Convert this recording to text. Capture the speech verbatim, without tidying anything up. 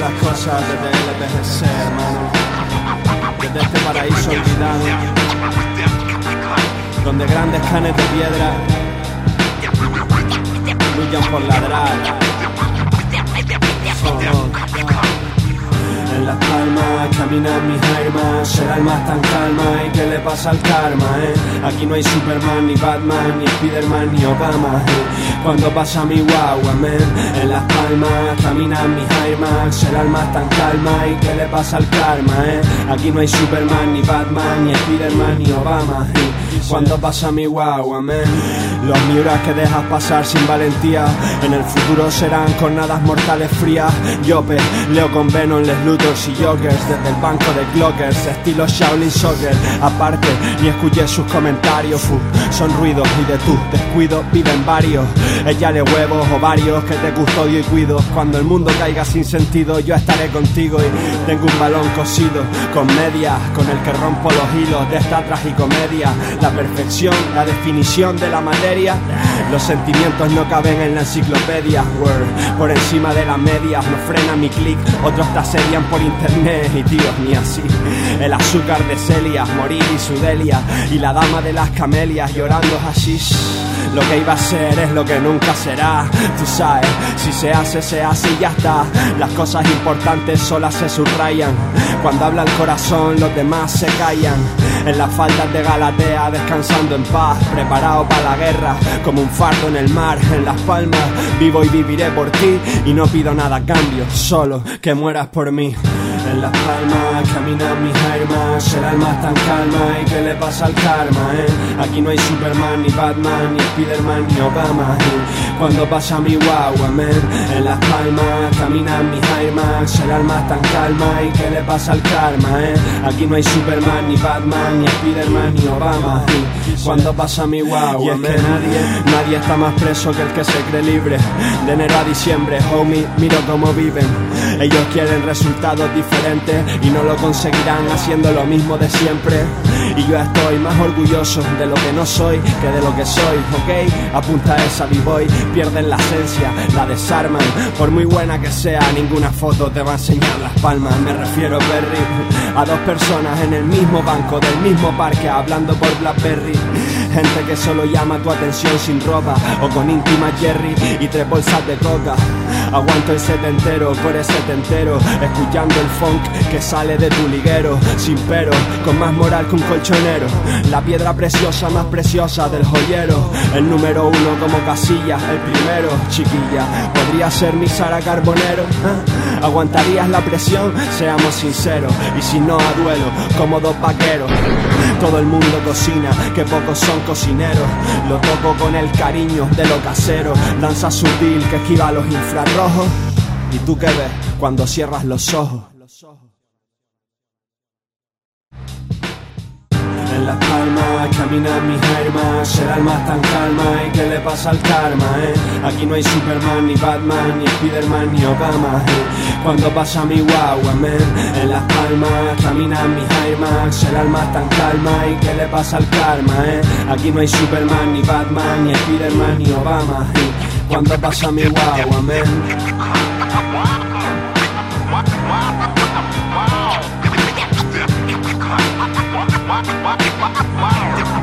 las cosas desde L P G C, hermano. Desde este paraíso olvidado, donde grandes canes de piedra luchan por ladrar. Oh. En Las Palmas caminan mis armas, el alma tan calma. ¿Y qué le pasa al karma, eh? Aquí no hay Superman, ni Batman, ni Spiderman, ni Obama, eh. Cuando pasa mi guagua, man. En Las Palmas caminan mis armas, el alma tan calma. ¿Y qué le pasa al karma, eh? Aquí no hay Superman, ni Batman, ni Spiderman, ni Obama, eh. Cuando pasa mi guagua, man. Los miuras que dejas pasar sin valentía, en el futuro serán jornadas mortales frías. Yo leo con Venom, Les Luthors y Jokers, desde el banco de Clockers, estilo Shaolin Soccer. Aparte, ni escuché sus comentarios, fu, son ruidos y de tu descuido viven varios. Échale huevos o varios que te custodio y cuido. Cuando el mundo caiga sin sentido, yo estaré contigo. Y tengo un balón cosido con medias, con el que rompo los hilos de esta tragicomedia. La perfección, la definición de la materia. Los sentimientos no caben en la enciclopedia. Word, por encima de las medias no frena mi click. Otros te asedian por internet y tíos ni así. El azúcar de Celia, morir y su delia. Y la dama de las camelias llorando hashish. Lo que iba a ser es lo que nunca será. Tú sabes, si se hace, se hace y ya está. Las cosas importantes solas se subrayan. Cuando habla el corazón, los demás se callan. En las faldas de Galatea, descansando en paz, preparado para la guerra, como un fardo en el mar. En Las Palmas, vivo y viviré por ti. Y no pido nada a cambio, solo que mueras por mí. En Las Palmas caminan mis armas, el alma está en calma. ¿Y qué le pasa al karma, eh? Aquí no hay Superman, ni Batman, ni Spiderman, ni Obama, eh. Cuando pasa mi guagua, man. En Las Palmas caminan mis armas, el alma está en calma. ¿Y qué le pasa al karma, eh? Aquí no hay Superman, ni Batman, ni Spiderman, ni Obama, eh. Cuando pasa mi guagua, y es que nadie, nadie está más preso que el que se cree libre. De enero a diciembre, homie, miro cómo viven. Ellos quieren resultados diferentes y no lo conseguirán haciendo lo mismo de siempre. Y yo estoy más orgulloso de lo que no soy que de lo que soy, ¿ok? Apunta esa b-boy, pierden la esencia, la desarman. Por muy buena que sea, ninguna foto te va a enseñar Las Palmas. Me refiero, Berry, a dos personas en el mismo banco del mismo parque hablando por Blackberry. Gente que solo llama tu atención sin ropa o con íntima Jerry y tres bolsas de coca. Aguanto el set entero por ese entero, escuchando el funk que sale de tu liguero. Sin pero, con más moral que un colchonero. La piedra preciosa más preciosa del joyero. El número uno como Casillas, el primero. Chiquilla, podría ser mi Sara Carbonero, ¿eh? ¿Aguantarías la presión? Seamos sinceros. Y si no, a duelo, como dos vaqueros. Todo el mundo cocina, que pocos son cocineros. Lo toco con el cariño de lo casero. Danza sutil que esquiva los infrarrojos. ¿Y tú qué ves cuando cierras los ojos? En Las Palmas caminan mis armas, el alma está en calma. ¿Y qué le pasa al karma, eh? Aquí no hay Superman, ni Batman, ni Spiderman, ni Obama, eh. Cuando pasa mi guagua, man. En Las Palmas caminan mis armas, el alma está en calma. ¿Y qué le pasa al karma, eh? Aquí no hay Superman, ni Batman, ni Spiderman, ni Obama, eh. Cuando pasa mi guagua, man. Wow.